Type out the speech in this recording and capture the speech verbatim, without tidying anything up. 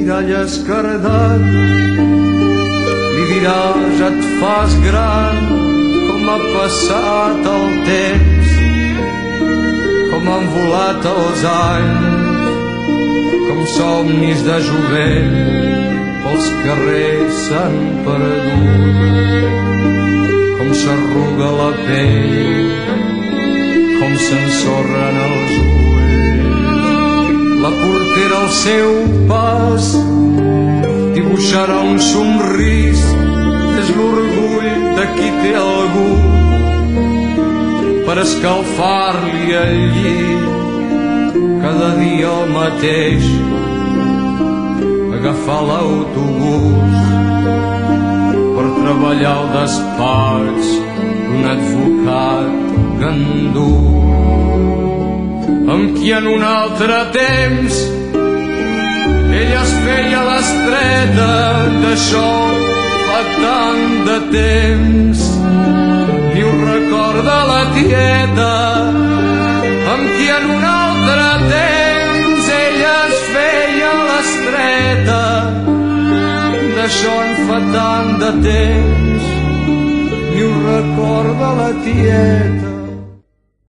mirall escardat, li diràs et fas gran, com ha passat el temps, com han volat els anys, com somnis de jovent pels carrers s'han perdut, com s'arruga la pell, com s'ensorren els ulls. La portera al seu pas dibuixarà un somrís, és l'orgull de qui té algú per escalfar-li el llit. Cada dia el mateix, agafar l'autobús per treballar al despatx d'un advocat gandú, amb qui en un altre temps ella es feia l'estreta. D'això fa tant de temps, ni ho recorda la tieta, amb qui en un altre temps ella es feia l'estreta. D'això en fa tant de temps, ni ho recorda la tieta.